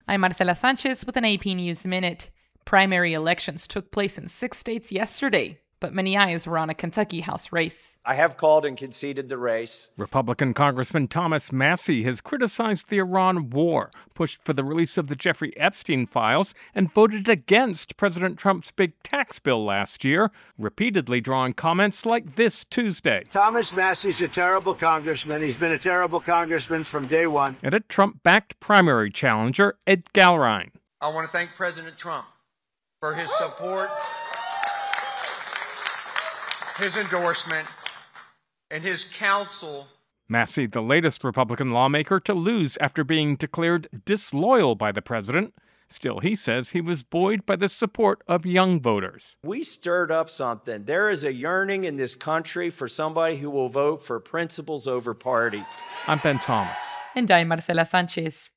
I'm Marcela Sanchez with an AP News Minute. Primary elections took place in 6 states yesterday, but many eyes were on a Kentucky House race. I have called and conceded the race. Republican Congressman Thomas Massie has criticized the Iran war, pushed for the release of the Jeffrey Epstein files, and voted against President Trump's big tax bill last year, repeatedly drawing comments like this Tuesday. Thomas Massie's a terrible congressman. He's been a terrible congressman from day one. And a Trump-backed primary challenger, Ed Galrine. I want to thank President Trump for his support, his endorsement, and his counsel. Massie, the latest Republican lawmaker to lose after being declared disloyal by the president. Still, he says he was buoyed by the support of young voters. We stirred up something. There is a yearning in this country for somebody who will vote for principles over party. I'm Ben Thomas. And I'm Marcela Sanchez.